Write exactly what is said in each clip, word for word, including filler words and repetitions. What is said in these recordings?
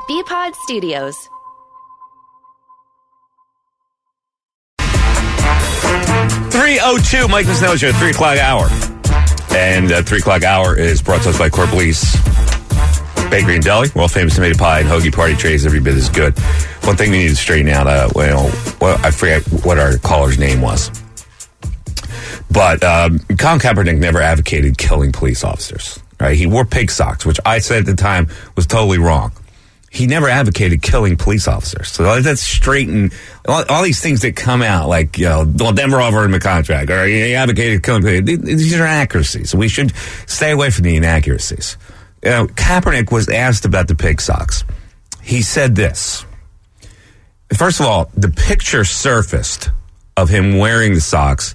B-Pod Studios. three oh two, Mike Misnow Show, three o'clock hour. And uh, three o'clock hour is brought to us by Core Police Bakery and Deli. World famous tomato pie and hoagie party trays, every bit as good. One thing we need to straighten out, uh, well, well, I forget what our caller's name was. But um, Colin Kaepernick never advocated killing police officers. Right? He wore pig socks, which I said at the time was totally wrong. He never advocated killing police officers. So let's straighten all, all these things that come out, like, you know, well, Denver offered him a contract, or he advocated killing police. These are inaccuracies. We should stay away from the inaccuracies. You know, Kaepernick was asked about the pig socks. He said this. First of all, the picture surfaced of him wearing the socks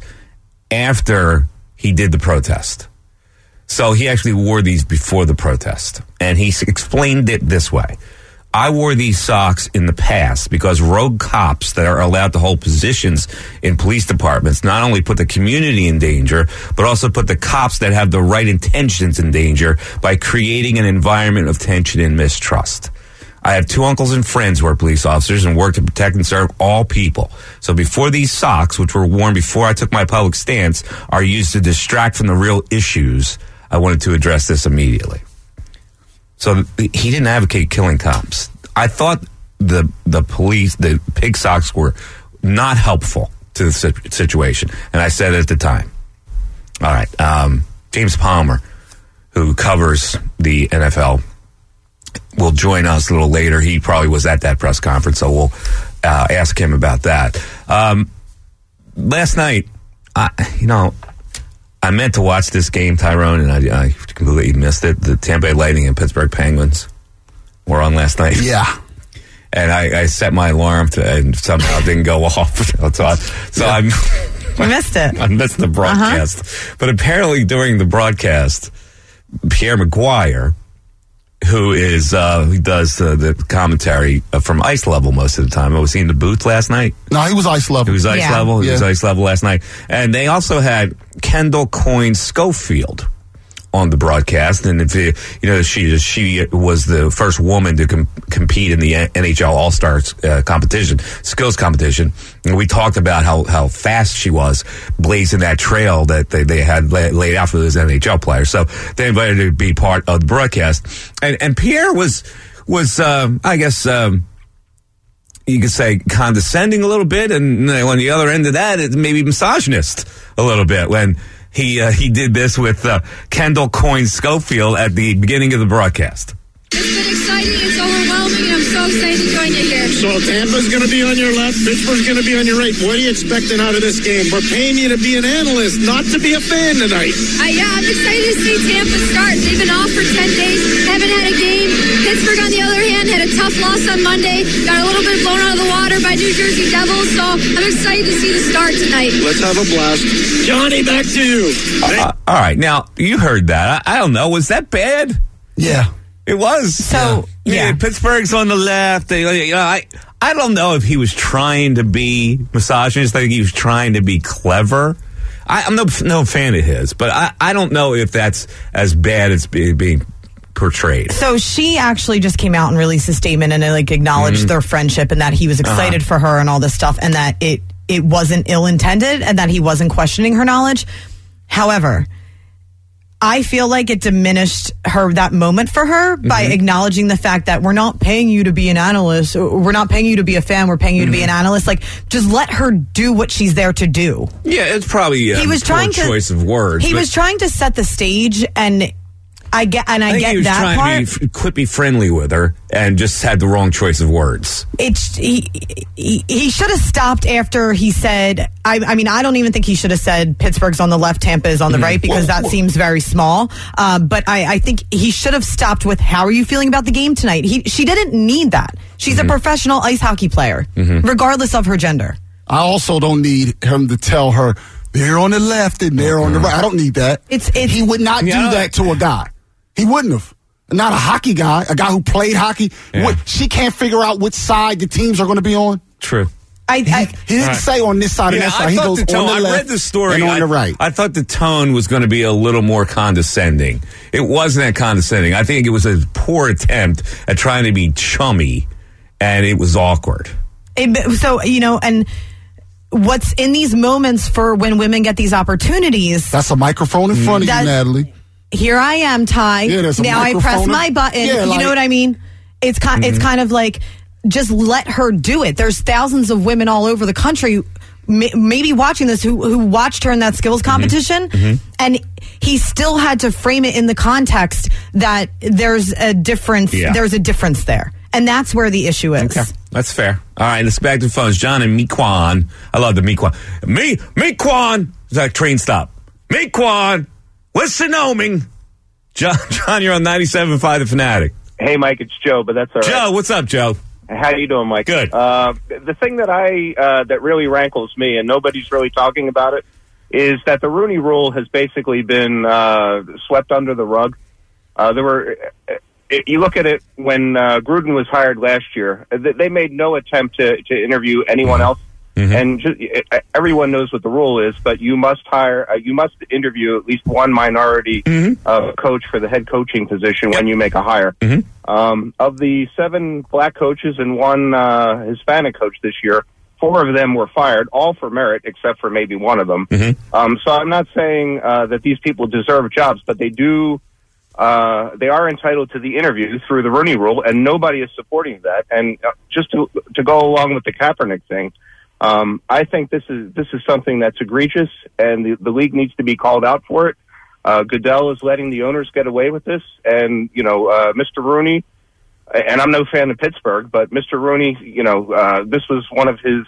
after he did the protest. So he actually wore these before the protest. And he explained it this way. I wore these socks in the past because rogue cops that are allowed to hold positions in police departments not only put the community in danger, but also put the cops that have the right intentions in danger by creating an environment of tension and mistrust. I have two uncles and friends who are police officers and work to protect and serve all people. So before these socks, which were worn before I took my public stance, are used to distract from the real issues, I wanted to address this immediately. So he didn't advocate killing cops. I thought the the police, the pig socks were not helpful to the situation. And I said it at the time. All right. Um, James Palmer, who covers the N F L, will join us a little later. He probably was at that press conference, so we'll uh, ask him about that. Um, last night, I, you know, I meant to watch this game, Tyrone, and I, I completely missed it. The Tampa Bay Lightning and Pittsburgh Penguins were on last night. Yeah. And I, I set my alarm to, and somehow it didn't go off. So, I, so yeah. I'm... You missed it. I missed the broadcast. Uh-huh. But apparently during the broadcast, Pierre Maguire, who is uh, who does uh, the commentary uh, from Ice Level most of the time. Was he in the booth last night? No, he was Ice Level. He was Ice yeah. Level. He yeah. was Ice Level last night. And they also had Kendall Coyne Schofield on the broadcast. And if you, you know, she she was the first woman to com- compete in the N H L All-Stars uh, competition, skills competition. And we talked about how, how fast she was blazing that trail that they, they had lay, laid out for those N H L players. So they invited her to be part of the broadcast. And, and Pierre was, was um, I guess, um, you could say condescending a little bit. And on the other end of that, it's maybe misogynist a little bit when He uh, he did this with uh, Kendall Coyne Schofield at the beginning of the broadcast. It's been exciting, it's overwhelming, and I'm so excited to join you here. So Tampa's going to be on your left, Pittsburgh's going to be on your right. What are you expecting out of this game? We're paying you to be an analyst, not to be a fan tonight. Uh, yeah, I'm excited to see Tampa start. They've been off for ten days, haven't had a game. Pittsburgh, on the other hand, had a tough loss on Monday, got a little bit blown out of the water by New Jersey Devils, so I'm excited to see the start tonight. Let's have a blast. Johnny, back to you. Uh, all right, now, you heard that. I, I don't know, was that bad? Yeah. It was. So, yeah. yeah. Pittsburgh's on the left. They, you know, I, I don't know if he was trying to be misogynist. I think he was trying to be clever. I, I'm no, no fan of his, but I, I don't know if that's as bad as be, being portrayed. So she actually just came out and released a statement and like acknowledged mm-hmm. their friendship and that he was excited uh-huh. for her and all this stuff and that it, it wasn't ill-intended and that he wasn't questioning her knowledge. However, I feel like it diminished her that moment for her by mm-hmm. acknowledging the fact that we're not paying you to be an analyst. We're not paying you to be a fan. We're paying you mm-hmm. to be an analyst. Like, just let her do what she's there to do. Yeah, it's probably um, he was trying to, choice of words. He was trying to set the stage, and I get and I, I think get he was that trying part. To be, quit be friendly with her and just had the wrong choice of words. It's he. He, he should have stopped after he said. I, I mean, I don't even think he should have said Pittsburgh's on the left, Tampa is on the mm-hmm. right, because whoa, that whoa. seems very small. Uh, but I, I think he should have stopped with, "How are you feeling about the game tonight?" He, she didn't need that. She's mm-hmm. a professional ice hockey player, mm-hmm. regardless of her gender. I also don't need him to tell her they're on the left and they're mm-hmm. on the right. I don't need that. It's, it's he would not yeah. do that to a guy. He wouldn't have. Not a hockey guy, a guy who played hockey. Yeah. What, she can't figure out which side the teams are going to be on. True. I, I, he, he didn't right. say on this side yeah, and that side. I he goes the tone, on the left I read the story and on I, the right. I thought the tone was going to be a little more condescending. It wasn't that condescending. I think it was a poor attempt at trying to be chummy, and it was awkward. It, so, you know, and what's in these moments for when women get these opportunities. That's a microphone in front of you, Natalie. Here I am, Ty. Yeah, there's a now I press my button. Yeah, you like, know what I mean? It's kind, mm-hmm. it's kind of like, just let her do it. There's thousands of women all over the country may, maybe watching this who, who watched her in that skills competition. Mm-hmm. Mm-hmm. And he still had to frame it in the context that there's a difference. Yeah. There's a difference there. And that's where the issue is. Okay. That's fair. All right, let's back to the phones. John and Mequon. I love the Mequon. Me, Mequon. Is that a train stop? Mequon. Wyoming. John, John, you're on ninety-seven point five The Fanatic. Hey, Mike, it's Joe, but that's all right. Joe, what's up, Joe? How you doing, Mike? Good. Uh, the thing that I uh, that really rankles me, and nobody's really talking about it, is that the Rooney Rule has basically been uh, swept under the rug. Uh, there were, it, you look at it when uh, Gruden was hired last year, they made no attempt to, to interview anyone else. Mm-hmm. And just, everyone knows what the rule is, but you must hire, uh, you must interview at least one minority mm-hmm. uh, coach for the head coaching position when you make a hire. Mm-hmm. Um, of the seven black coaches and one uh, Hispanic coach this year, four of them were fired, all for merit, except for maybe one of them. Mm-hmm. Um, so I'm not saying uh, that these people deserve jobs, but they do. Uh, they are entitled to the interview through the Rooney Rule, and nobody is supporting that. And uh, just to to go along with the Kaepernick thing. Um, I think this is this is something that's egregious, and the, the league needs to be called out for it. Uh, Goodell is letting the owners get away with this, and you know, uh, Mister Rooney. And I'm no fan of Pittsburgh, but Mister Rooney, you know, uh, this was one of his,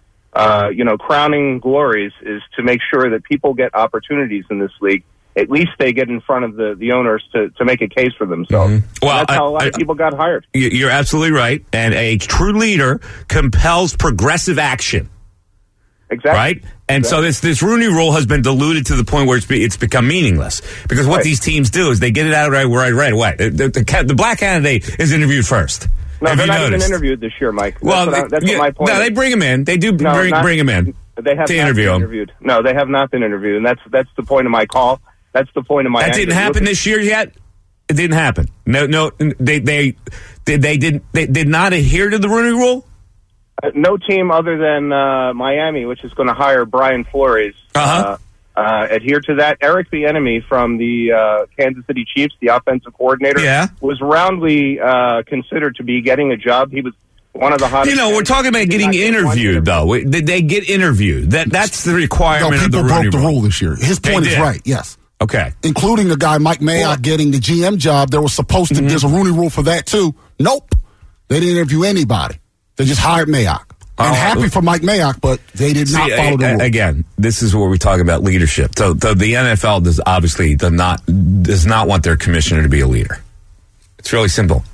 uh, you know, crowning glories is to make sure that people get opportunities in this league. At least they get in front of the, the owners to, to make a case for themselves. Mm-hmm. Well, that's how a lot I, of people got hired. You're absolutely right. And a true leader compels progressive action. Exactly. Right? And exactly. so this, this Rooney Rule has been diluted to the point where it's, be, it's become meaningless. Because what right. these teams do is they get it out right, right, right away. The, the, the, the black candidate is interviewed first. No, have they're not noticed? even interviewed this year, Mike. That's well, what, I, that's yeah, what my point no, is. they bring him in. They do no, bring, not, bring him in they have to not interview been him. Interviewed. No, they have not been interviewed. And that's that's the point of my call. That's the point of my. That didn't happen this year yet. It didn't happen. No, no. They they they, they did they did not adhere to the Rooney Rule. Uh, no team other than uh, Miami, which is going to hire Brian Flores, uh-huh. uh, uh, adhere to that. Eric Bieniemy from the uh, Kansas City Chiefs, the offensive coordinator, yeah. was roundly uh, considered to be getting a job. He was one of the hottest. You know, we're talking about getting interviewed, though. Did they get interviewed? That that's the requirement no, of the Rooney Rooney broke Rule. the rule this year. His point is right. Yes. Okay. Including the guy Mike Mayock well, getting the G M job. There was supposed to. Mm-hmm. There's a Rooney Rule for that too. Nope. They didn't interview anybody. They just hired Mayock. I'm uh, happy for Mike Mayock, but they did not see, follow the rule. Again, this is where we talk about leadership. So the, the N F L does obviously does not does not want their commissioner to be a leader. It's really simple.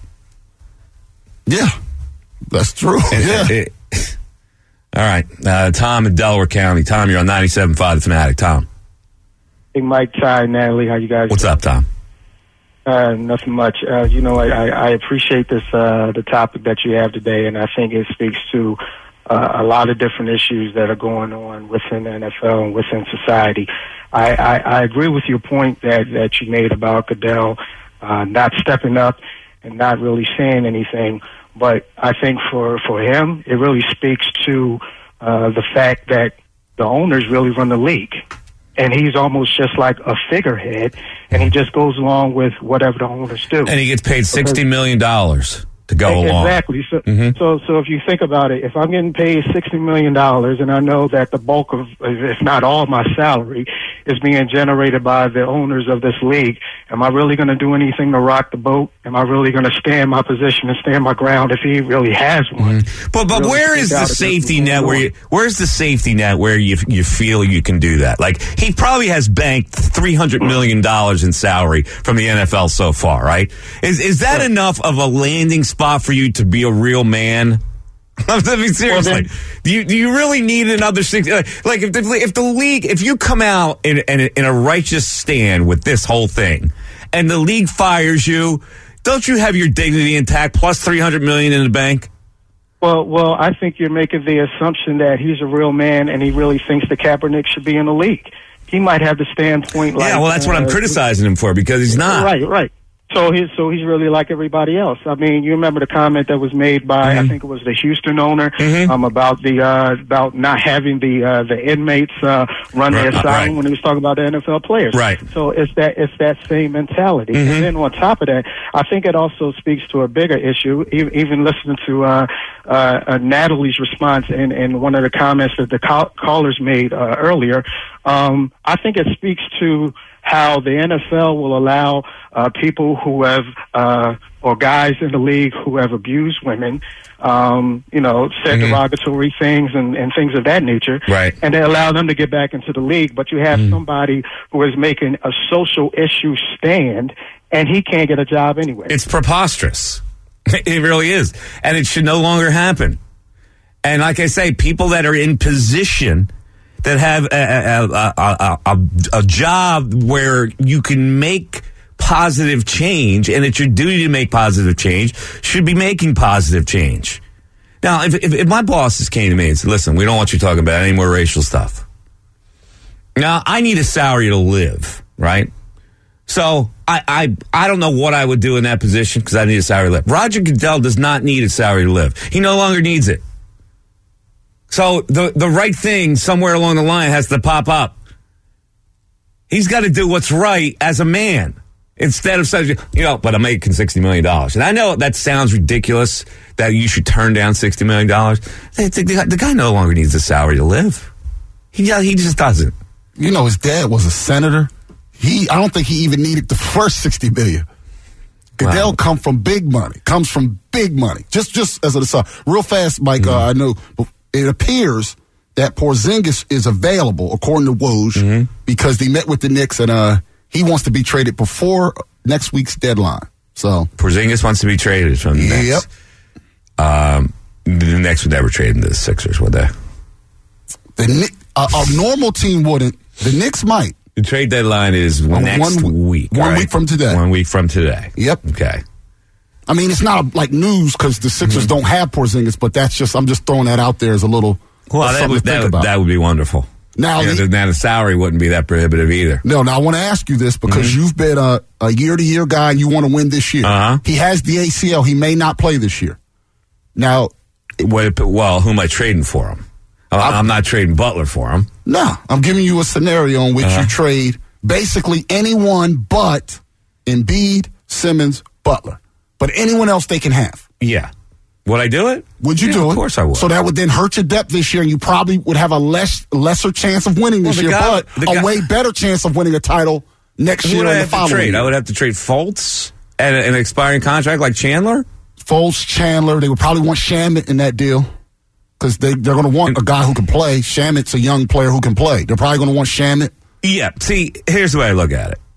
Yeah, that's true. Yeah. It, it, all right, uh, Tom in Delaware County. Tom, you're on ninety-seven point five The Fanatic. Tom. Hey, Mike, Ty, Natalie, how you guys? What's doing? up, Tom? Uh, nothing much. Uh, you know, I, I appreciate this uh, the topic that you have today, and I think it speaks to uh, a lot of different issues that are going on within the N F L and within society. I, I, I agree with your point that, that you made about Goodell uh, not stepping up and not really saying anything. But I think for, for him, it really speaks to uh, the fact that the owners really run the league. And he's almost just like a figurehead, and he just goes along with whatever the owners do. And he gets paid sixty million dollars to go exactly. along. Exactly. So, mm-hmm. so, so if you think about it, if I'm getting paid sixty million dollars, and I know that the bulk of, if not all my salary, is being generated by the owners of this league, am I really going to do anything to rock the boat? Am I really going to stand my position and stand my ground if he really has one? Mm-hmm. But but really where is the safety net where you, where's the safety net where you you feel you can do that? Like, he probably has banked three hundred million dollars in salary from the N F L so far, right? Is is that right. enough of a landing spot for you to be a real man? I mean, seriously, well, then, do you do you really need another six? Like, if the, if the league, if you come out in, in in a righteous stand with this whole thing, and the league fires you, don't you have your dignity intact plus three hundred million in the bank? Well, well, I think you're making the assumption that he's a real man and he really thinks that Kaepernick should be in the league. He might have the standpoint like... Yeah, well, that's uh, what I'm criticizing him for, because he's not. Right, right. So he's so he's really like everybody else. I mean, you remember the comment that was made by mm-hmm. I think it was the Houston owner mm-hmm. um, about the uh, about not having the uh, the inmates uh, run right, their asylum right. when he was talking about the N F L players. Right. So it's that it's that same mentality. Mm-hmm. And then on top of that, I think it also speaks to a bigger issue. Even, even listening to uh, uh, uh, Natalie's response in, in one of the comments that the call- callers made uh, earlier, um, I think it speaks to how the N F L will allow uh, people who have, uh, or guys in the league who have abused women, um, you know, said mm-hmm. derogatory things and, and things of that nature. Right. And they allow them to get back into the league. But you have mm-hmm. somebody who is making a social issue stand, and he can't get a job anyway. It's preposterous. It really is. And it should no longer happen. And like I say, people that are in position that have a, a, a, a, a job where you can make positive change, and it's your duty to make positive change, should be making positive change. Now, if, if, if my bosses came to me and said, listen, we don't want you talking about any more racial stuff. Now, I need a salary to live, right? So I, I, I don't know what I would do in that position because I need a salary to live. Roger Goodell does not need a salary to live. He no longer needs it. So the the right thing somewhere along the line has to pop up. He's got to do what's right as a man instead of saying, you know, but I'm making sixty million dollars. And I know that sounds ridiculous that you should turn down sixty million dollars. The, the guy no longer needs a salary to live. He, he just doesn't. You know, his dad was a senator. He, I don't think he even needed the first sixty million dollars. Goodell wow. come from big money, comes from big money. Just just as an aside, real fast, Mike, mm-hmm. uh, I know... It appears that Porzingis is available, according to Woj, mm-hmm. because they met with the Knicks and uh, he wants to be traded before next week's deadline. So Porzingis wants to be traded from the yep. Knicks. Um, the Knicks would never trade him to the Sixers, would they? The uh, a normal team wouldn't. The Knicks might. The trade deadline is uh, next one, week. One right? week from today. One week from today. Yep. Okay. I mean, it's not like news because the Sixers mm-hmm. don't have Porzingis, but that's just, I'm just throwing that out there as a little, well, that would, that, would, that would be wonderful. Now, you know, the, now the salary wouldn't be that prohibitive either. No, now I want to ask you this because mm-hmm. you've been a, a year-to-year guy and you want to win this year. Uh-huh. He has the A C L. He may not play this year. Now, well, who am I trading for him? I'm, I'm not trading Butler for him. No, I'm giving you a scenario in which uh-huh. you trade basically anyone but Embiid, Simmons, Butler. But anyone else they can have. Yeah. Would I do it? Would you yeah, do it? Of course I would. So that would then hurt your depth this year, and you probably would have a less lesser chance of winning this well, year, guy, but a guy, way better chance of winning a title next who year would I and the have following to trade? year. I would have to trade Fultz and an expiring contract like Chandler? Fultz, Chandler. They would probably want Shamet in that deal because they, they're going to want a guy who can play. Shamet's a young player who can play. They're probably going to want Shamet. Yeah. See, here's the way I look at it.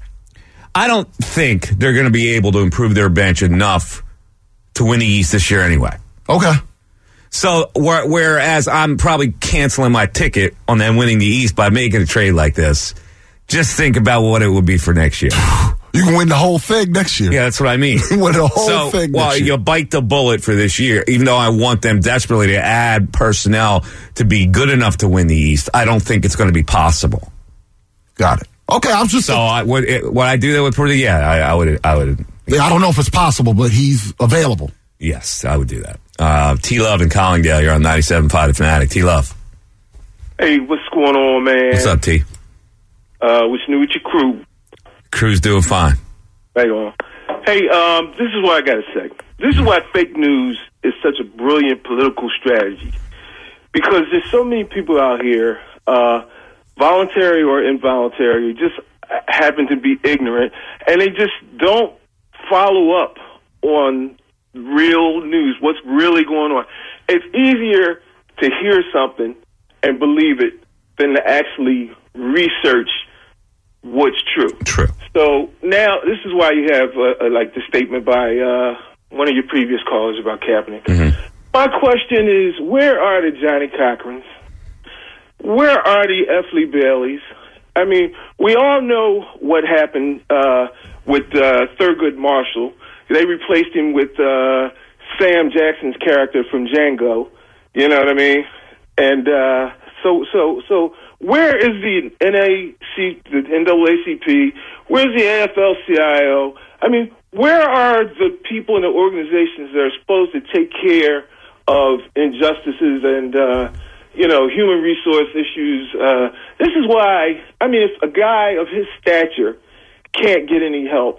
I don't think they're going to be able to improve their bench enough to win the East this year anyway. Okay. So, whereas I'm probably canceling my ticket on them winning the East by making a trade like this, just think about what it would be for next year. You can win the whole thing next year. Yeah, that's what I mean. You win the whole so, thing well, next year. you bite the bullet for this year, even though I want them desperately to add personnel to be good enough to win the East. I don't think it's going to be possible. Got it. Okay, I'm just so. I would would I do that with Purdy? Yeah, I, I would. I would. Yeah, I don't know if it's possible, but he's available. Yes, I would do that. Uh, T Love in Collingdale. You're on ninety-seven point five The Fanatic. T Love. Hey, what's going on, man? What's up, T? Uh, what's new with your crew? Crew's doing fine. Right on. Hey, um, this is what I got to say. This is why fake news is such a brilliant political strategy, because there's so many people out here. Uh, voluntary or involuntary, just happen to be ignorant, and they just don't follow up on real news, what's really going on. It's easier to hear something and believe it than to actually research what's true. True. So now, this is why you have, uh, uh, like, the statement by uh, one of your previous callers about Kaepernick. Mm-hmm. My question is, where are the Johnny Cochrans? Where are the F. Lee Baileys? I mean, we all know what happened uh, with uh, Thurgood Marshall. They replaced him with uh, Sam Jackson's character from Django. You know what I mean? And uh, so, so, so, where is the N A C, the N double A C P? Where's the A F L C I O? I mean, where are the people in the organizations that are supposed to take care of injustices and, uh, you know, human resource issues? Uh, this is why, I mean, if a guy of his stature can't get any help,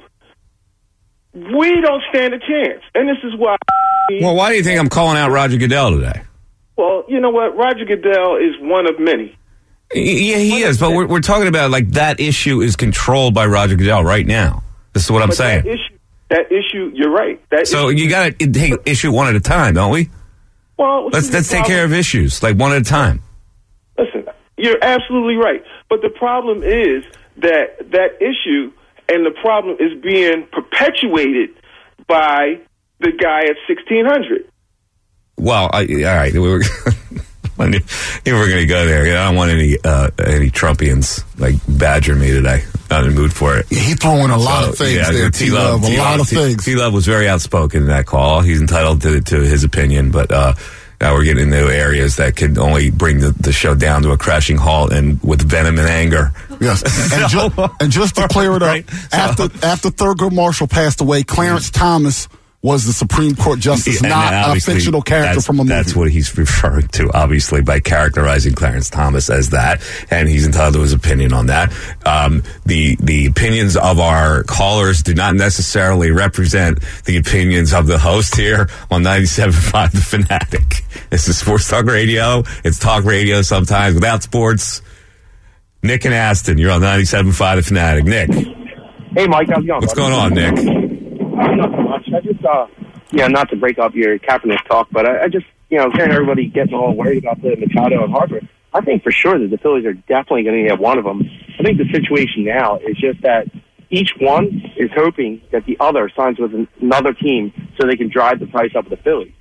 we don't stand a chance. And this is why... Well, why do you think I'm calling out Roger Goodell today? Well, you know what? Roger Goodell is one of many. Yeah, he is, but we're, we're talking about, like, that issue is controlled by Roger Goodell right now. This is what I'm but saying. That issue, that issue, you're right. That so issue, you got to take issue one at a time, don't we? Well, let's let's take care of issues, like, one at a time. Listen, you're absolutely right. But the problem is that that issue and the problem is being perpetuated by the guy at sixteen hundred. Well, I, all right. We were, we were going to go there. I don't want any uh, any Trumpians like badger me today. Not in the mood for it. Yeah, he throwing a lot so, of things yeah, there, T-Love. A lot of things. T-Love was very outspoken in that call. He's entitled to, to his opinion, but uh, now we're getting into areas that could only bring the, the show down to a crashing halt and with venom and anger. Yes. And, so, ju- and just to clear it up, right? so, after, after Thurgood Marshall passed away, Clarence Thomas was the Supreme Court justice, and not a fictional character from a movie. That's what he's referring to, obviously, by characterizing Clarence Thomas as that, and he's entitled to his opinion on that. Um, the the opinions of our callers do not necessarily represent the opinions of the host here on ninety-seven point five The Fanatic. This is Sports Talk Radio. It's talk radio sometimes without sports. Nick and Aston, you're on ninety-seven point five The Fanatic. Nick. Hey, Mike. How's it going? What's going on, Nick? Uh, not so much. I just, uh, you know, not to break up your Kaepernick talk, but I, I just, you know, hearing everybody getting all worried about the Machado and Harper, I think for sure that the Phillies are definitely going to get one of them. I think the situation now is just that each one is hoping that the other signs with another team so they can drive the price up of the Phillies.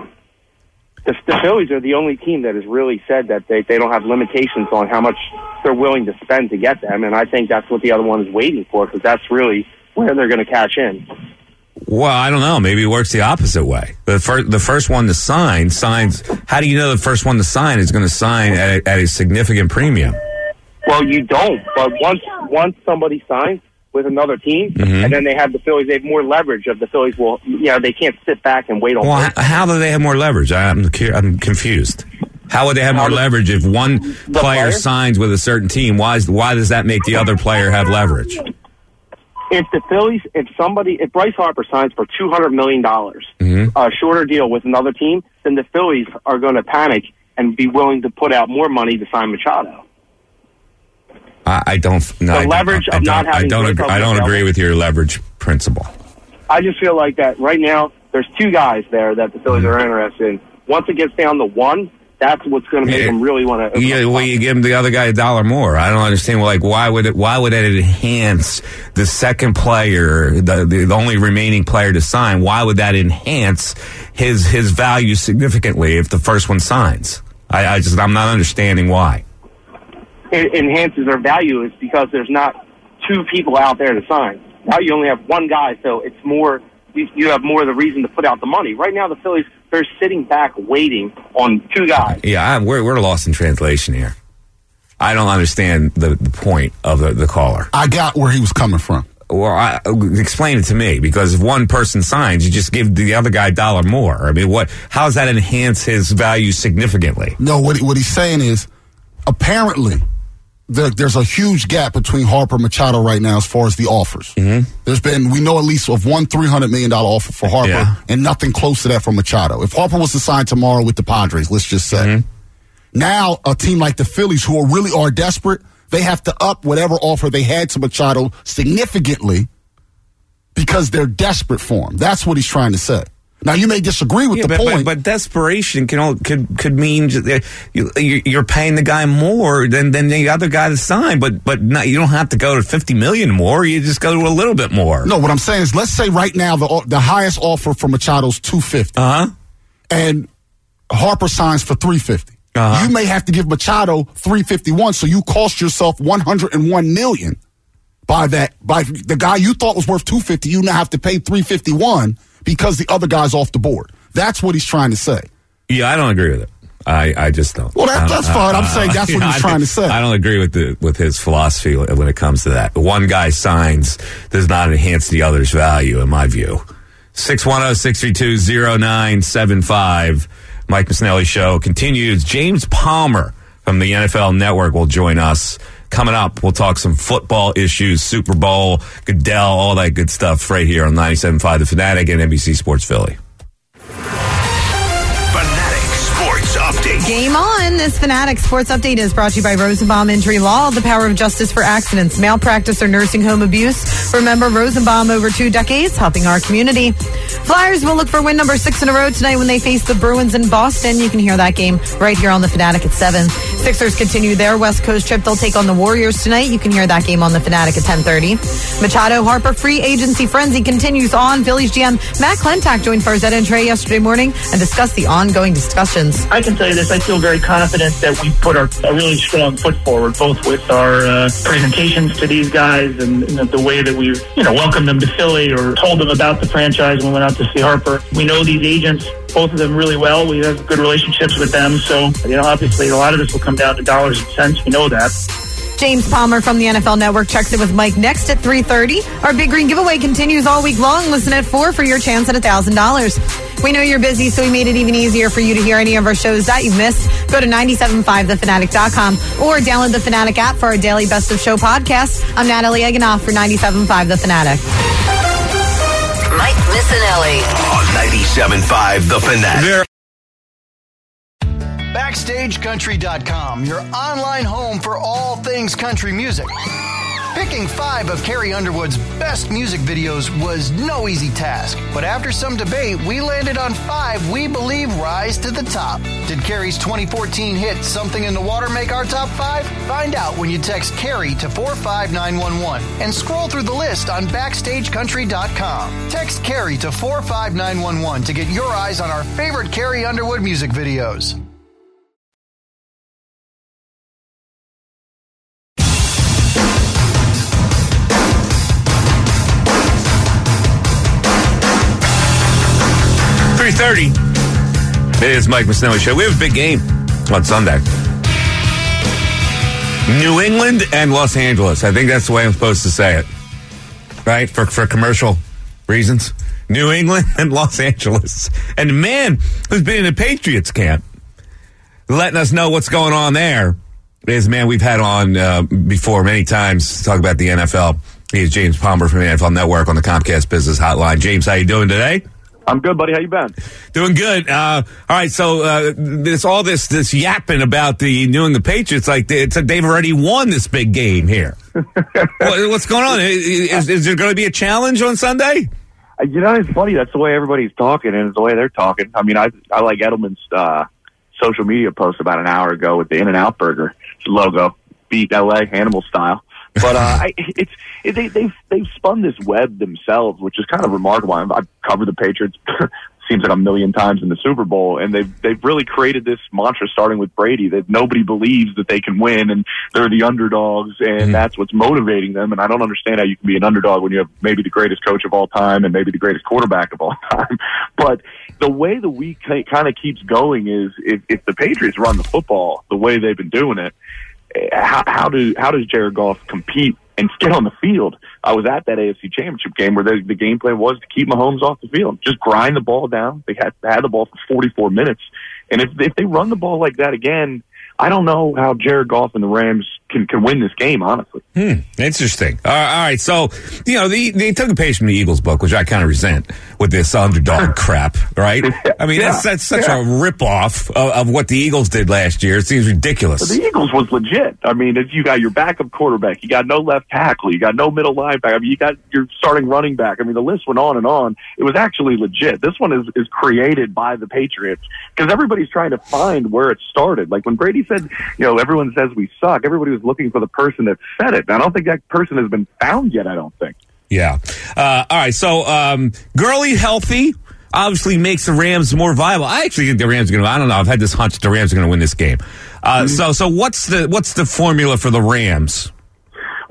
The, the Phillies are the only team that has really said that they, they don't have limitations on how much they're willing to spend to get them, and I think that's what the other one is waiting for, because that's really where they're going to cash in. Well, I don't know. Maybe it works the opposite way. The first, the first one to sign signs. How do you know the first one to sign is going to sign at a, at a significant premium? Well, you don't. But once once somebody signs with another team, mm-hmm. and then they have the Phillies, they have more leverage. Of the Phillies will, you know, they can't sit back and wait on. Well, how, how do they have more leverage? I'm I'm confused. How would they have more the, leverage if one player, player signs with a certain team? Why is, why does that make the other player have leverage? If the Phillies, if somebody, if Bryce Harper signs for two hundred million dollars, mm-hmm. a shorter deal with another team, then the Phillies are going to panic and be willing to put out more money to sign Machado. I, I don't. No, the I leverage don't, of not I having. don't. Agree, I don't agree with your leverage principle. I just feel like that right now. There's two guys there that the Phillies mm-hmm. are interested in. Once it gets down to one, that's what's going to make yeah, them really want to. Yeah, well, you give them the other guy a dollar more. I don't understand. Like, why would it? Why would it enhance the second player, the, the the only remaining player to sign? Why would that enhance his his value significantly if the first one signs? I, I just I'm not understanding why. It enhances their value is because there's not two people out there to sign. Now you only have one guy, so it's more. You, you have more of the reason to put out the money. Right now, the Phillies, they're sitting back waiting on two guys. Yeah, I, we're we're lost in translation here. I don't understand the, the point of the, the caller. I got where he was coming from. Well, I, explain it to me, because if one person signs, you just give the other guy a dollar more. I mean, what? How does that enhance his value significantly? No, what what he's saying is, apparently, the, there's a huge gap between Harper and Machado right now as far as the offers. Mm-hmm. There's been, we know at least of one three hundred million dollars offer for Harper, yeah. and nothing close to that for Machado. If Harper was to sign tomorrow with the Padres, let's just say, mm-hmm. now a team like the Phillies, who are really are desperate, they have to up whatever offer they had to Machado significantly because they're desperate for him. That's what he's trying to say. Now, you may disagree with yeah, the but, point. But, but desperation can could could mean you're paying the guy more than, than the other guy to sign. But but not, you don't have to go to fifty million dollars more. You just go to a little bit more. No, what I'm saying is, let's say right now the the highest offer for Machado's two hundred fifty dollars. Uh-huh. And Harper signs for three hundred fifty dollars. Uh-huh. You may have to give Machado three hundred fifty-one dollars, so you cost yourself one hundred one million dollars by that. By the guy you thought was worth two hundred fifty dollars, you now have to pay three hundred fifty-one dollars because the other guy's off the board. That's what he's trying to say. Yeah, I don't agree with it. I, I just don't. Well, that, that's fine. I'm saying that's what he's trying to say. I don't agree with the with his philosophy when it comes to that. One guy's signs does not enhance the other's value, in my view. six one zero, six three two, zero nine seven five. Mike Missanelli Show continues. James Palmer from the N F L Network will join us. Coming up, we'll talk some football issues, Super Bowl, Goodell, all that good stuff right here on ninety-seven point five The Fanatic and N B C Sports Philly. Update. Game on. This Fanatic Sports Update is brought to you by Rosenbaum Injury Law, the power of justice for accidents, malpractice, or nursing home abuse. Remember Rosenbaum over two decades, helping our community. Flyers will look for win number six in a row tonight when they face the Bruins in Boston. You can hear that game right here on the Fanatic at seven. Sixers continue their West Coast trip. They'll take on the Warriors tonight. You can hear that game on the Fanatic at ten thirty. Machado Harper free agency frenzy continues on. Phillies G M Matt Klentak joined Farzetta and Trey yesterday morning and discussed the ongoing discussions. I can tell you this, I feel very confident that we put our, a really strong foot forward, both with our uh, presentations to these guys and, and the way that we've, you know, welcomed them to Philly or told them about the franchise when we went out to see Harper. We know these agents, both of them really well. We have good relationships with them. So, you know, obviously a lot of this will come down to dollars and cents. We know that. James Palmer from the N F L Network checks in with Mike next at three thirty. Our Big Green giveaway continues all week long. Listen at four for your chance at one thousand dollars. We know you're busy, so we made it even easier for you to hear any of our shows that you've missed. Go to nine seven five the fanatic dot com or download the Fanatic app for our daily Best of Show podcast. I'm Natalie Eganoff for ninety-seven point five The Fanatic. Mike Missanelli on ninety-seven point five The Fanatic. There. Backstage Country dot com, your online home for all things country music. Picking five of Carrie Underwood's best music videos was no easy task, but after some debate, we landed on five we believe rise to the top. Did Carrie's twenty fourteen hit Something in the Water make our top five? Find out when you text Carrie to four five nine one one and scroll through the list on Backstage Country dot com. Text Carrie to four five nine one one to get your eyes on our favorite Carrie Underwood music videos. three thirty. It is Mike Missanelli Show. We have a big game on Sunday. New England and Los Angeles. I think that's the way I'm supposed to say it. Right? For for commercial reasons. New England and Los Angeles. And the man who's been in the Patriots camp letting us know what's going on there is a man we've had on uh, before many times to talk about the N F L. He is James Palmer from the N F L Network on the Comcast Business Hotline. James, how you doing today? I'm good, buddy. How you been? Doing good. Uh, all right, so uh, there's all this this yapping about the New England Patriots. Like it's like they've already won this big game here. what, what's going on? Is, is there going to be a challenge on Sunday? You know, it's funny. That's the way everybody's talking, and it's the way they're talking. I mean, I I like Edelman's uh, social media post about an hour ago with the In-N-Out Burger logo, beat L A Animal style. But uh, I, it's it, they, they've they've spun this web themselves, which is kind of remarkable. I've, I've covered the Patriots seems like a million times in the Super Bowl, and they've they've really created this mantra, starting with Brady, that nobody believes that they can win, and they're the underdogs, and mm-hmm. that's what's motivating them. And I don't understand how you can be an underdog when you have maybe the greatest coach of all time and maybe the greatest quarterback of all time. But the way the week kind of keeps going is if, if the Patriots run the football the way they've been doing it. How, how do how does Jared Goff compete and get on the field? I was at that A F C Championship game where the, the game plan was to keep Mahomes off the field, just grind the ball down. They had had the ball for forty-four minutes, and if if they run the ball like that again, I don't know how Jared Goff and the Rams can, can win this game, honestly. Hmm, interesting. All right, all right, so, you know, they, they took a page from the Eagles book, which I kind of resent with this underdog crap, right? I mean, yeah, that's that's such yeah. a ripoff of, of what the Eagles did last year. It seems ridiculous. But the Eagles was legit. I mean, if you got your backup quarterback, you got no left tackle, you got no middle linebacker, I mean, you got your starting running back. I mean, the list went on and on. It was actually legit. This one is, is created by the Patriots because everybody's trying to find where it started. Like when Brady said, you know, everyone says we suck, everybody was looking for the person that said it. And I don't think that person has been found yet, I don't think. Yeah. Uh, all right, so um, Gurley healthy obviously makes the Rams more viable. I actually think the Rams are going to, I don't know, I've had this hunch that the Rams are going to win this game. Uh, mm-hmm. So so what's the what's the formula for the Rams?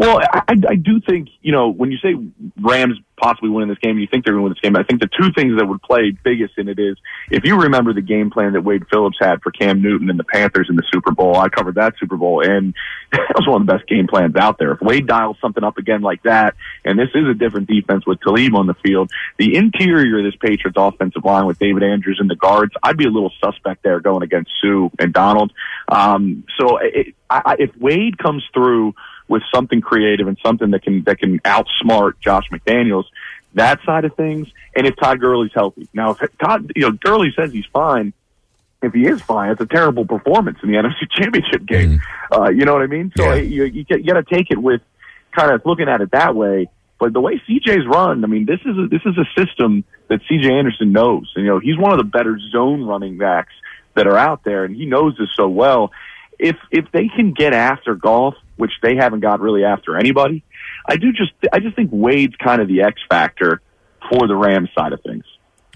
Well, I, I do think, you know, when you say Rams possibly winning this game, you think they're going to win this game, I think the two things that would play biggest in it is, if you remember the game plan that Wade Phillips had for Cam Newton and the Panthers in the Super Bowl, I covered that Super Bowl, and that was one of the best game plans out there. If Wade dials something up again like that, and this is a different defense with Talib on the field, the interior of this Patriots offensive line with David Andrews and the guards, I'd be a little suspect there going against Sue and Donald. Um, so it, I, if Wade comes through with something creative and something that can that can outsmart Josh McDaniels, that side of things, and if Todd Gurley's healthy. Now, if Todd, you know, Gurley says he's fine. If he is fine, it's a terrible performance in the N F C Championship game. Mm. Uh, you know what I mean? So yeah. you, you, you got to take it with kind of looking at it that way. But the way C J's run, I mean, this is a, this is a system that C J Anderson knows. And, you know, he's one of the better zone running backs that are out there, and he knows this so well. If if they can get after Goff, which they haven't got really after anybody, I do just I just think Wade's kind of the X factor for the Rams side of things.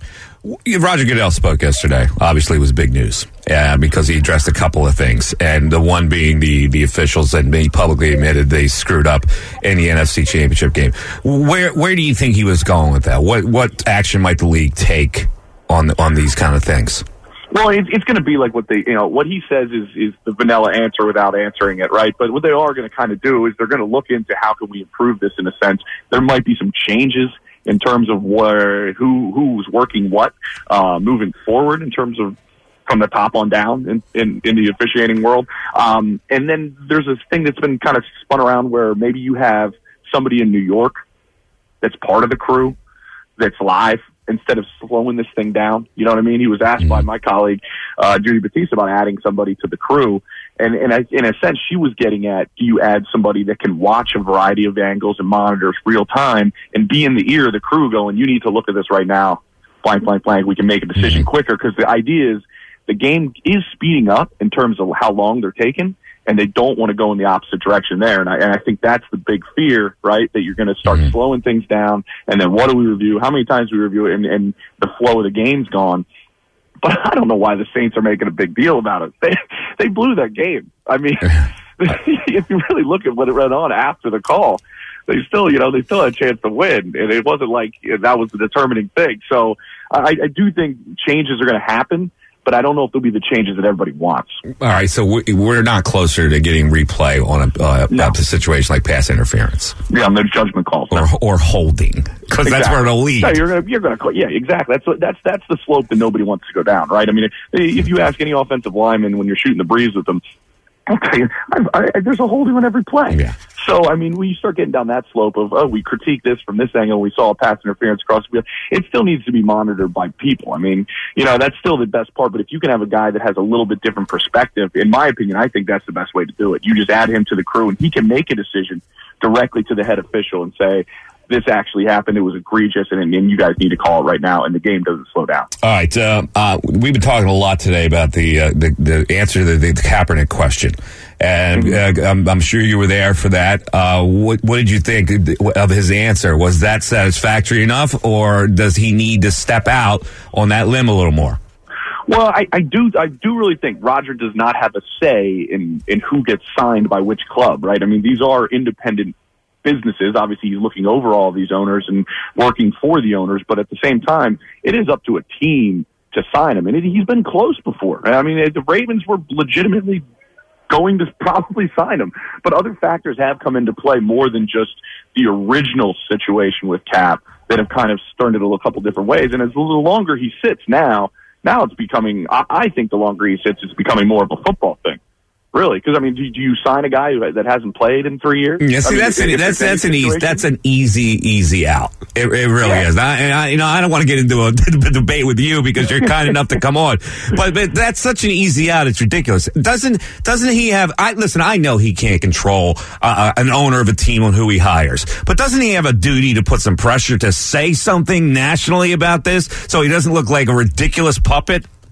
Roger Goodell spoke yesterday. Obviously, it was big news uh, because he addressed a couple of things, and the one being the the officials, and he publicly admitted they screwed up in the N F C Championship game. Where where do you think he was going with that? What what action might the league take on on these kind of things? Well, it's, it's going to be like what they, you know, what he says is, is the vanilla answer without answering it, right? But what they are going to kind of do is they're going to look into how can we improve this in a sense. There might be some changes in terms of where, who, who's working what, uh, moving forward in terms of from the top on down in, in, in the officiating world. Um, and then there's this thing that's been kind of spun around where maybe you have somebody in New York that's part of the crew that's live, instead of slowing this thing down. You know what I mean? He was asked mm-hmm. by my colleague, uh, Judy Batista, about adding somebody to the crew. And, and I, in a sense, she was getting at, do you add somebody that can watch a variety of angles and monitor real time and be in the ear of the crew going, you need to look at this right now, blank, blank, blank. We can make a decision mm-hmm. quicker, because the idea is the game is speeding up in terms of how long they're taking, and they don't want to go in the opposite direction there. And I, and I think that's the big fear, right, that you're going to start mm-hmm. slowing things down, and then what do we review, how many times we review it, and, and the flow of the game's gone. But I don't know why the Saints are making a big deal about it. They they blew that game. I mean, if you really look at what it went on after the call, they still, you know, they still had a chance to win, and it wasn't like that was the determining thing. So I, I do think changes are going to happen, but I don't know if they'll be the changes that everybody wants. All right, so we're not closer to getting replay on a, uh, no. a situation like pass interference. Yeah, on the judgment calls. Or, or holding, because exactly. that's where it'll lead. No, you're going you're gonna, yeah, exactly. That's, what, that's, that's the slope that nobody wants to go down, right? I mean, if you ask any offensive lineman when you're shooting the breeze with them, okay, I, I, there's a holding on every play. Yeah. So, I mean, when you start getting down that slope of, oh, we critique this from this angle, we saw a pass interference across the field, it still needs to be monitored by people. I mean, you know, that's still the best part. But if you can have a guy that has a little bit different perspective, in my opinion, I think that's the best way to do it. You just add him to the crew, and he can make a decision directly to the head official and say, this actually happened, it was egregious, and, and you guys need to call it right now, and the game doesn't slow down. All right. Uh, uh, we've been talking a lot today about the uh, the, the answer to the, the Kaepernick question. And mm-hmm. uh, I'm, I'm sure you were there for that. Uh, what, what did you think of his answer? Was that satisfactory enough, or does he need to step out on that limb a little more? Well, I, I do. I do really think Roger does not have a say in in who gets signed by which club, right? I mean, these are independent businesses. Obviously, he's looking over all these owners and working for the owners, but at the same time, it is up to a team to sign him. And it, he's been close before. I mean, the Ravens were legitimately going to probably sign him, but other factors have come into play more than just the original situation with Cap that have kind of turned it a couple different ways. And as the longer he sits now, now it's becoming, I, I think the longer he sits, it's becoming more of a football thing. Really? Because I mean, do, do you sign a guy who, that hasn't played in three years? Yeah, see, I mean, that's an, that's that's an easy that's an easy easy out. It, it really yeah. is. I, I, you know, I don't want to get into a debate with you because you're kind enough to come on, but, but that's such an easy out. It's ridiculous. Doesn't doesn't he have? I listen. I know he can't control uh, an owner of a team on who he hires, but doesn't he have a duty to put some pressure to say something nationally about this so he doesn't look like a ridiculous puppet?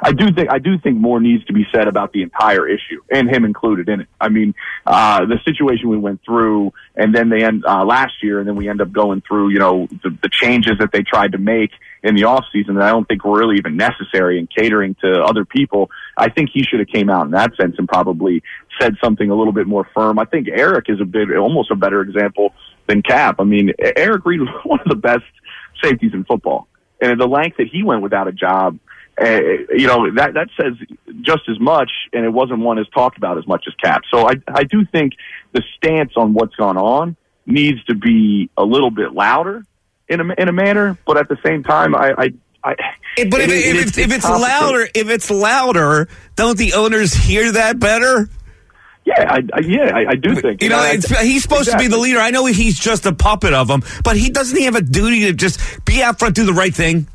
I do think I do think more needs to be said about the entire issue, and him included in it. I mean, uh, the situation we went through, and then they end uh, last year, and then we end up going through, you know, the, the changes that they tried to make in the off season that I don't think were really even necessary in catering to other people. I think he should have came out in that sense and probably said something a little bit more firm. I think Eric is a bit, almost a better example than Cap. I mean, Eric Reed was one of the best safeties in football, and the length that he went without a job, uh, you know, that that says just as much, and it wasn't one as talked about as much as Cap. So I I do think the stance on what's gone on needs to be a little bit louder in a in a manner, but at the same time, I. I I, but if, it, if, it, if, it's, if it's louder, if it's louder, don't the owners hear that better? Yeah, I, I, yeah, I, I do think. You know, I, it's, he's supposed exactly. to be the leader. I know he's just a puppet of him, but he doesn't he have a duty to just be out front, do the right thing?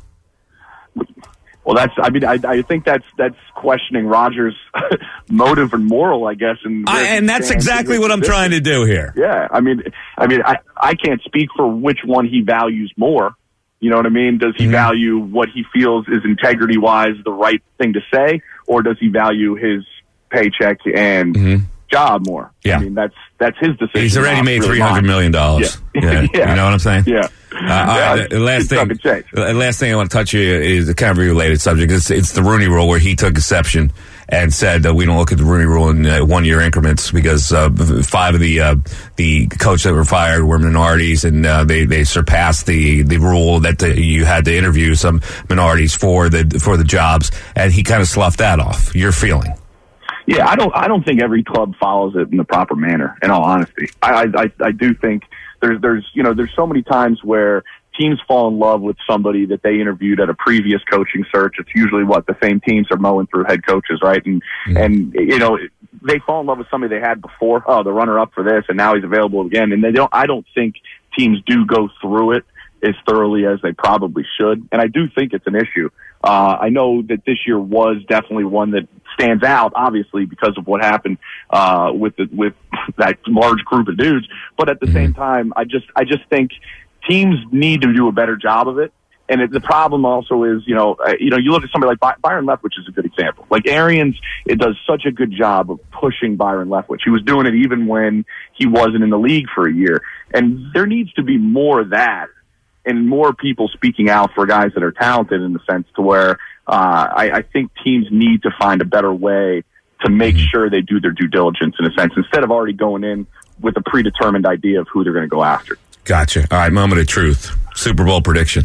Well, that's. I mean, I, I think that's that's questioning Rodgers' motive and moral, I guess. And I, and that's exactly what I'm trying to do here. Yeah, I mean, I mean, I, I can't speak for which one he values more. You know what I mean? Does he mm-hmm. value what he feels is integrity-wise the right thing to say, or does he value his paycheck and mm-hmm. job more? Yeah. I mean, that's that's his decision. He's already made three hundred million dollars. Yeah. Yeah. yeah. You know what I'm saying? Yeah. Uh, yeah right, the last thing, the last thing I want to touch you is a kind of a related subject. It's, it's the Rooney Rule, where he took exception and said that we don't look at the Rooney Rule in uh, one-year increments because uh, five of the uh, the coaches that were fired were minorities, and uh, they they surpassed the, the rule that the, you had to interview some minorities for the for the jobs, and he kind of sloughed that off. Your feeling? Yeah, I don't I don't think every club follows it in the proper manner. In all honesty, I I, I do think there's there's you know there's so many times where teams fall in love with somebody that they interviewed at a previous coaching search. It's usually what the same teams are mowing through head coaches, right? And, mm-hmm. and, you know, they fall in love with somebody they had before. Oh, the runner up for this, and now he's available again. And they don't, I don't think teams do go through it as thoroughly as they probably should. And I do think it's an issue. Uh, I know that this year was definitely one that stands out, obviously, because of what happened, uh, with the, with that large group of dudes. But at the mm-hmm. same time, I just, I just think, teams need to do a better job of it, and it, the problem also is, you know, uh, you know, you look at somebody like By- Byron Leftwich is a good example. Like Arians, it does such a good job of pushing Byron Leftwich. He was doing it even when he wasn't in the league for a year, and there needs to be more of that, and more people speaking out for guys that are talented in the sense to where uh, I, I think teams need to find a better way to make sure they do their due diligence in a sense instead of already going in with a predetermined idea of who they're going to go after. Gotcha. All right, moment of truth. Super Bowl prediction.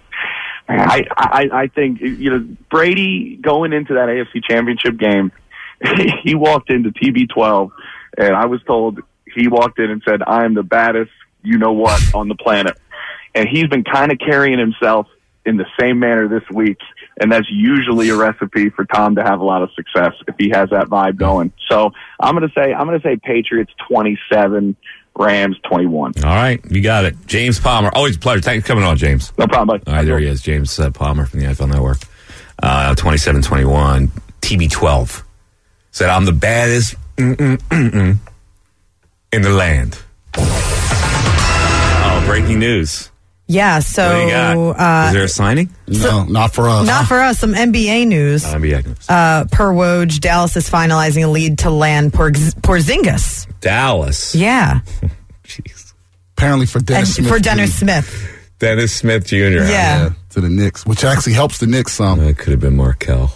I, I, I think, you know, Brady going into that A F C Championship game, he walked into T B twelve, and I was told he walked in and said, I am the baddest you-know-what on the planet. And he's been kind of carrying himself in the same manner this week, and that's usually a recipe for Tom to have a lot of success if he has that vibe going. So I'm going to say I'm going to say Patriots twenty-seven, Rams twenty-one. All right, you got it. James Palmer. Always a pleasure. Thanks for coming on, James. No problem, bud. All right, there he is, James uh, Palmer from the N F L Network. Uh, twenty-seven twenty-one, T B twelve. Said, I'm the baddest mm-mm, mm-mm, in the land. Oh, breaking news. Yeah, so... What do you got? Uh, Is there a signing? No, not for us. Not for us. Some N B A news. Not N B A news. Uh, per Woj, Dallas is finalizing a lead to land Porz- Porzingis. Dallas? Yeah. Jeez. Apparently for Dennis and Smith. For Dennis Smith. Dennis Smith Junior Yeah. yeah. To the Knicks, which actually helps the Knicks some. It could have been Markel.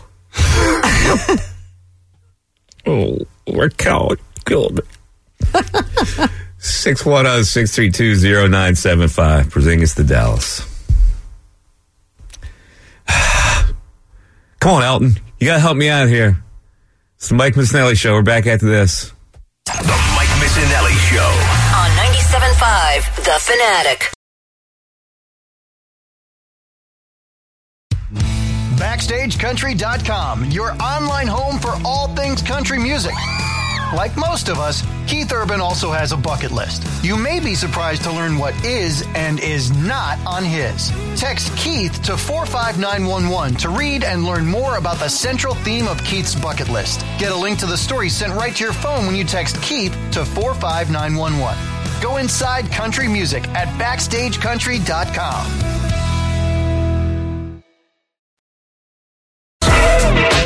Oh, Markel killed me. six one zero, six three two, zero nine seven five. Porzingis to Dallas. Come on, Elton. You got to help me out here. It's the Mike Missinelli Show. We're back after this. The Mike Missinelli Show. On ninety-seven point five, The Fanatic. Backstage Country dot com, your online home for all things country music. Like most of us, Keith Urban also has a bucket list. You may be surprised to learn what is and is not on his. Text Keith to four five nine one one to read and learn more about the central theme of Keith's bucket list. Get a link to the story sent right to your phone when you text Keith to four five nine one one. Go inside country music at Backstage Country dot com.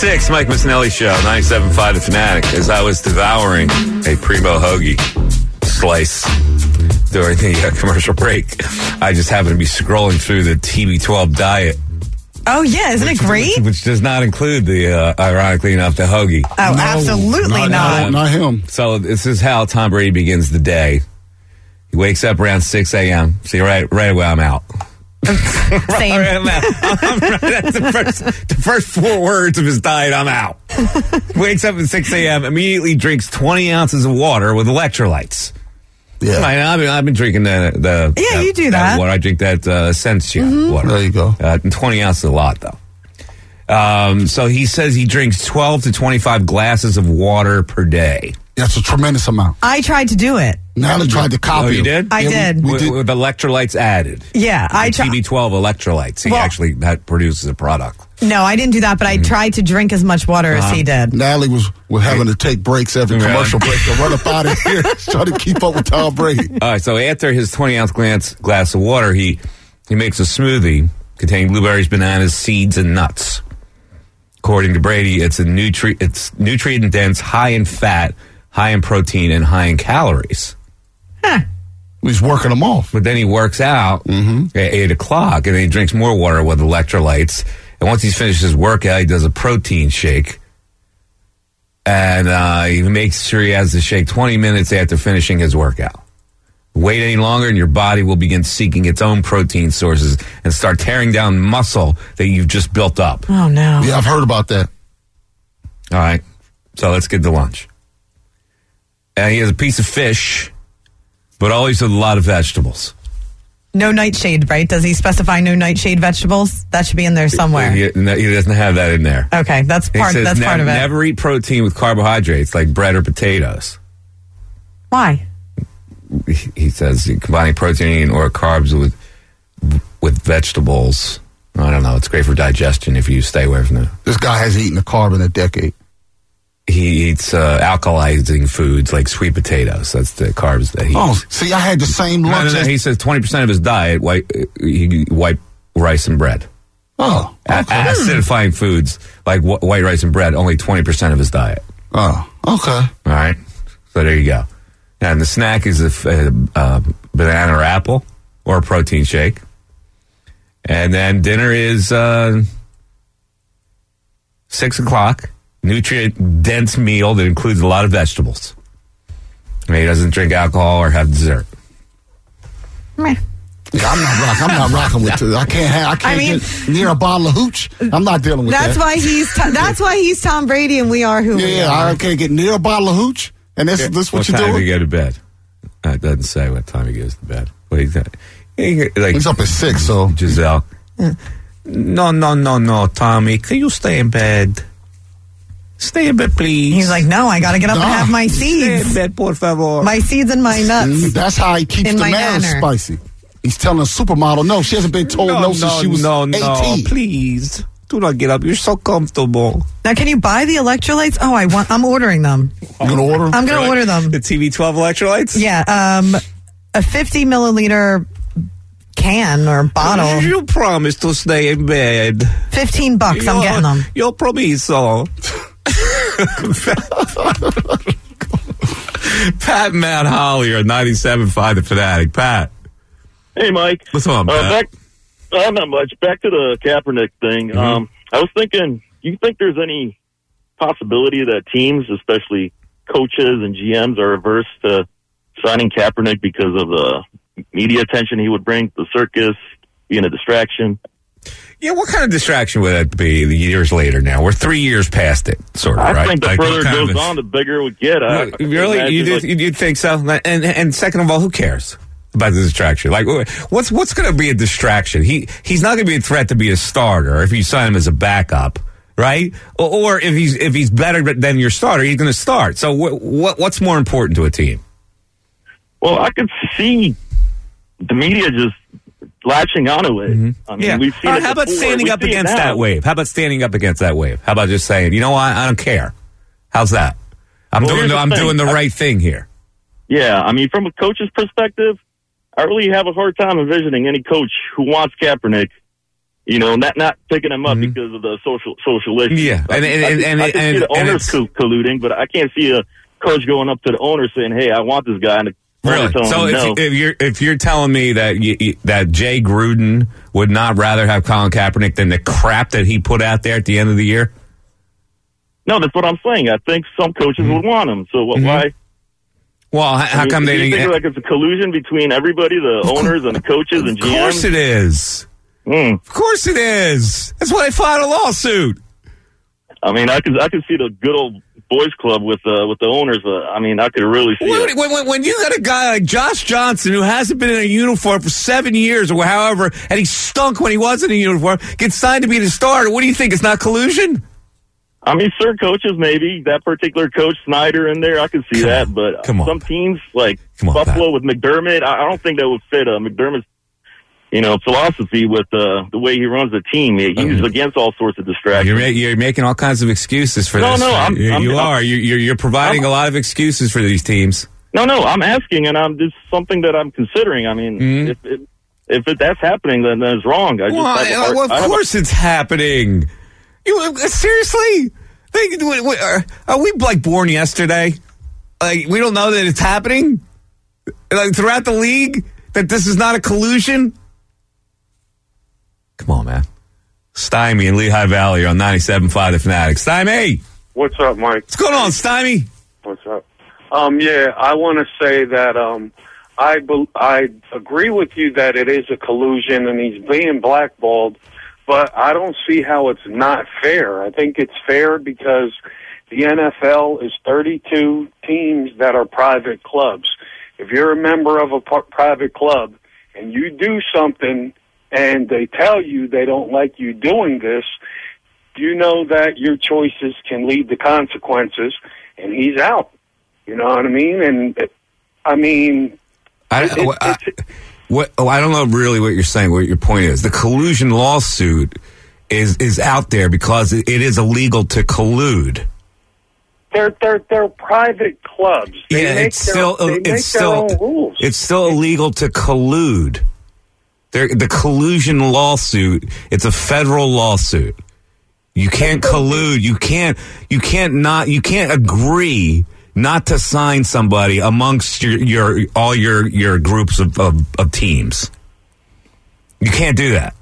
six, Mike Missinelli Show, ninety-seven point five The Fanatic. As I was devouring a Primo hoagie slice during the uh, commercial break, I just happened to be scrolling through the T B twelve diet. Oh, yeah. Isn't which, it great? Which, which does not include the, uh, ironically enough, the hoagie. Oh, no, absolutely not. Not, not him. So this is how Tom Brady begins the day. He wakes up around six a.m. See, right, right away, I'm out. Same. Right, I'm out. I'm right, that's the first, the first four words of his diet, I'm out. Wakes up at six a.m., immediately drinks twenty ounces of water with electrolytes. Yeah. I, I've, been, I've been drinking the... the yeah, that, you do that. that water. I drink that uh, Essentia Mm-hmm. water. There you go. Uh, twenty ounces a lot, though. Um, so he says he drinks twelve to twenty-five glasses of water per day. That's a tremendous amount. I tried to do it. Natalie tried to copy Oh, you him. did? I Yeah, did. we- we With, did. with electrolytes added. Yeah, I And tried. T B twelve electrolytes. He Well- actually that produces a product. No, I didn't do that, but I tried to drink as much water as he did. Natalie was, was having to take breaks every Really? commercial break to run up out of here, trying to keep up with Tom Brady. All right, so after his twenty ounce glass, glass of water, he, he makes a smoothie containing blueberries, bananas, seeds, and nuts. According to Brady, it's a nutri- it's nutrient dense, high in fat, high in protein, and high in calories. He's working them off. But then he works out at eight o'clock, and then he drinks more water with electrolytes. And once he's finished his workout, he does a protein shake. And uh, he makes sure he has the shake twenty minutes after finishing his workout. Wait any longer, and your body will begin seeking its own protein sources and start tearing down muscle that you've just built up. Oh, no. Yeah, I've heard about that. All right, so let's get to lunch. And he has a piece of fish, but always with a lot of vegetables. No nightshade, right? Does he specify no nightshade vegetables? That should be in there somewhere. He, no, he doesn't have that in there. Okay, that's He part. says That's nev- part of it. Never eat protein with carbohydrates like bread or potatoes. Why? He, he says combining protein or carbs with with vegetables. I don't know. It's great for digestion if you stay away from it. This guy hasn't eaten a carb in a decade. He eats uh, alkalizing foods like sweet potatoes. That's the carbs that he Oh, eats. see, I had the same No, no, lunch. no, as- he says twenty percent of his diet, white, he, white rice and bread. oh, A- acidifying foods like wh- white rice and bread, only twenty percent of his diet. oh, okay. All right. So there you go. And the snack is a f- uh, uh, banana or apple or a protein shake. And then dinner is uh, six o'clock, nutrient dense meal that includes a lot of vegetables. I mean, he doesn't drink alcohol or have dessert. Meh. Yeah, I'm not rocking. I'm not rocking with it. I can't have. I can't I mean- get near a bottle of hooch. I'm not dealing with That's that. why he's. To- that's why he's Tom Brady, and we are who we Yeah, are. I can't get near a bottle of hooch. And this, this what, what you're time doing? do you go to bed? Uh, it doesn't say what time he goes to bed. What he's, he, like, He's up at six, so Giselle. No, no, no, no, Tommy. Can you stay in bed? Stay in bed, please. He's like, no, I got to get up and Nah. have my Stay in seeds, bed, por favor. my seeds and my nuts. Mm, that's how he keeps In the my marriage nanner. spicy. He's telling a supermodel, no, she hasn't been told no, since she was no, eighteen. no, please. Do not get up. You're so comfortable. Now, can you buy the electrolytes? Oh, I want. I'm ordering them. You gonna order? I'm going to order them. The T V twelve electrolytes? Yeah, um, a fifty milliliter can or bottle. You promised to stay in bed. Fifteen bucks. I'm Yo- getting them. Yo promiso. Pat and Matt Holly are ninety-seven point five The Fanatic. Pat. Hey, Mike. What's on, uh, Pat? back, uh, not much. Back to the Kaepernick thing. Mm-hmm. Um, I was thinking, do you think there's any possibility that teams, especially coaches and G Ms, are averse to signing Kaepernick because of the media attention he would bring, the circus, being a distraction? Yeah, what kind of distraction would that be the years later now? We're three years past it, sort of, I right? think the Like, what further it kind goes of- on, the bigger it would get. I, I can Really? imagine, You, like- do, you think so? And and second of all, who cares about the distraction? Like, what's what's going to be a distraction? He he's not going to be a threat to be a starter if you sign him as a backup, right? Or, or if he's if he's better than your starter, he's going to start. So what what what's more important to a team? Well, I could see the media just latching onto it. I mean, Yeah. we've seen All right, it how about before. standing We up see it against now. that wave? How about standing up against that wave? How about just saying, you know what, I don't care. How's that? I'm Well, doing here's the, the I'm thing. doing the I- right thing here. Yeah, I mean, from a coach's perspective, I really have a hard time envisioning any coach who wants Kaepernick You know, not not picking him up mm-hmm. because of the social social issues. Yeah, and, and, and, I, and, I and, can and, see the and owners co- colluding, but I can't see a coach going up to the owner saying, "Hey, I want this guy." And the really? So if, no. if you're if you're telling me that you, you, that Jay Gruden would not rather have Colin Kaepernick than the crap that he put out there at the end of the year? No, that's what I'm saying. I think some coaches mm-hmm. would want him. So what, mm-hmm. why? Well, how, how I mean, come they do you didn't? think like it's a collusion between everybody, the owners and the coaches and G Ms? Of course it is. Mm. Of course it is. That's why they filed a lawsuit. I mean, I could I could see the good old boys club with uh, with the owners. Uh, I mean, I could really see when, it. When, when, when you got a guy like Josh Johnson who hasn't been in a uniform for seven years or however, and he stunk when he was in a uniform, gets signed to be the starter. What do you think? It's not collusion? I mean, certain coaches, maybe that particular coach Snyder in there, I could see Come that. on. But Come on. some teams like on, Buffalo Pat. with McDermott, I, I don't think that would fit uh, McDermott's, you know, philosophy with uh, the way he runs the team. He, he's Um, against all sorts of distractions. You're, ma- you're making all kinds of excuses for No, this. no, I'm- you I'm- you I'm- are. You're, you're, you're providing I'm- a lot of excuses for these teams. No, no, I'm asking, and I'm just something that I'm considering. I mean, Mhm. if, if if it, that's happening, then that's wrong. I just Well, have a I- hard- well, I of have a- course it's happening. You uh, seriously? Think- wait, wait, Are are we like born yesterday? Like we don't know that it's happening? Like throughout the league, that this is not a collusion? Come on, man. Stymie in Lehigh Valley on ninety-seven point five The Fanatic. Stymie! What's up, Mike? What's going on, Stymie? What's up? Um, yeah, I want to say that um, I be- I agree with you that it is a collusion and he's being blackballed, but I don't see how it's not fair. I think it's fair because the N F L is thirty-two teams that are private clubs. If you're a member of a p- private club and you do something and they tell you they don't like you doing this, you know that your choices can lead to consequences, and he's out. You know what I mean? And I mean, I, it, I, I, what, oh, I don't know really what you're saying, what your point is. The collusion lawsuit is is out there because it, it is illegal to collude. They're they're they're private clubs. They yeah, make it's their, still they it's make still their own rules. it's still illegal to collude. They're, the collusion lawsuit, it's a federal lawsuit. You can't collude. You can't. You can't not. You can't agree not to sign somebody amongst your, your all your your groups of, of, of teams. You can't do that.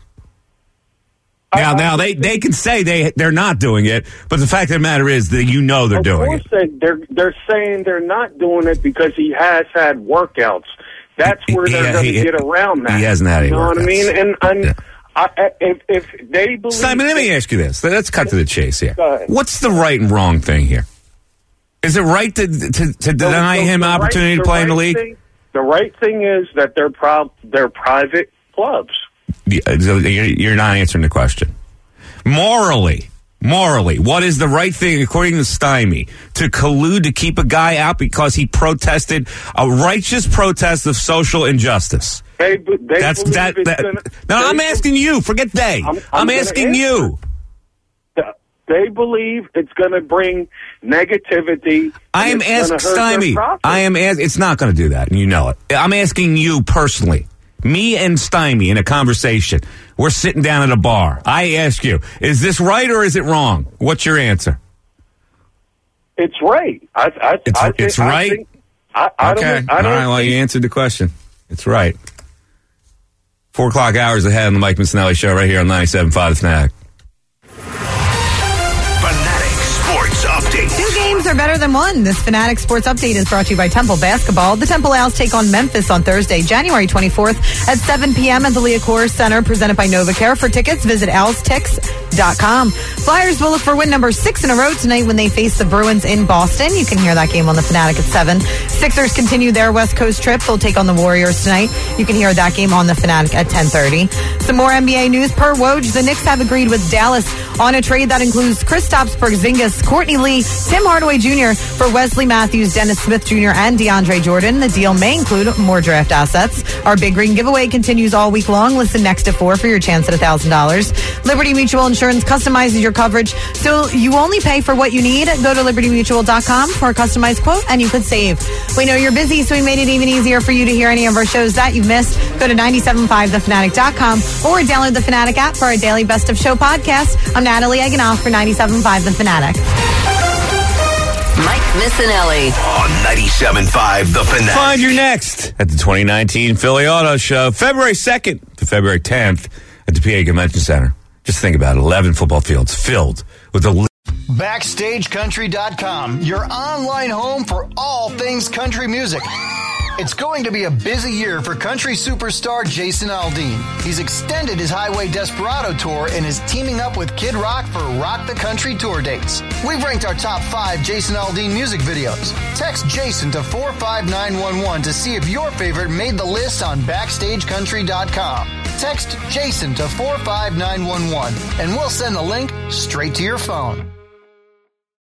Now, now they, they can say they they're not doing it, but the fact of the matter is that you know they're doing it. Of course, they, they're they're saying they're not doing it because he has had workouts. That's where they're Yeah, going to he- get around that. he hasn't had any You know what I workouts. mean? And, and Yeah. I, if if they believe, Simon, let me ask you this. Let's cut to the chase here. Go ahead. What's the right and wrong thing here? Is it right to to, to deny So- so him the right- opportunity to play in the right league? thing- the right thing is that they're prob- they're private clubs. Yeah, so You're you're not answering the question. Morally, morally, what is the right thing according to Stymie? To collude to keep a guy out because he protested a righteous protest of social injustice? They, be- they That's believe that. it's that gonna- no, they I'm be- asking you. Forget they. I'm, I'm- I'm gonna asking answer. you. They believe it's going to bring negativity. I am and it's asking gonna hurt their Stymie. profits. I am. As, it's not going to do that, and you know it. I'm asking you personally. Me and Stymie in a conversation. We're sitting down at a bar. I ask you, is this right or is it wrong? What's your answer? It's right. I, I, It's, I think, it's right? I, think, I, I okay. don't. I All don't right, well, you answered the question. It's right. Four o'clock hours ahead on the Mike Missinelli Show right here on ninety-seven point five The Fanatic. Fanatic Sports Update. Two games are better than one. This Fanatic Sports Update is brought to you by Temple Basketball. The Temple Owls take on Memphis on Thursday, January twenty-fourth at seven p.m. at the Leah Center, presented by NovaCare. For tickets, visit owls tix dot com. Flyers will look for win number six in a row tonight when they face the Bruins in Boston. You can hear that game on the Fanatic at seven. Sixers continue their West Coast trip. They'll take on the Warriors tonight. You can hear that game on the Fanatic at ten thirty. Some more N B A news. Per Woj, the Knicks have agreed with Dallas on a trade that includes Kristaps Porzingis, Courtney Lee, Tim Hardaway Junior for Wesley Matthews, Dennis Smith Junior, and DeAndre Jordan. The deal may include more draft assets. Our Big Green giveaway continues all week long. Listen next to four for your chance at one thousand dollars. Liberty Mutual Insurance Insurance customizes your coverage, so you only pay for what you need. Go to liberty mutual dot com for a customized quote, and you could save. We know you're busy, so we made it even easier for you to hear any of our shows that you've missed. Go to nine seven five the fanatic dot com or download the Fanatic app for our daily Best of Show podcast. I'm Natalie Eganoff for ninety-seven point five The Fanatic. Mike Missanelli on ninety-seven point five The Fanatic. Find your next at the twenty nineteen Philly Auto Show, February second to February tenth at the P A Convention Center. Just think about it, eleven football fields filled with the Backstage Country dot com, your online home for all things country music. It's going to be a busy year for country superstar Jason Aldean. He's extended his Highway Desperado tour and is teaming up with Kid Rock for Rock the Country tour dates. We've ranked our top five Jason Aldean music videos. Text Jason to four five nine one one to see if your favorite made the list on Backstage Country dot com. Text Jason to four five nine one one and we'll send the link straight to your phone.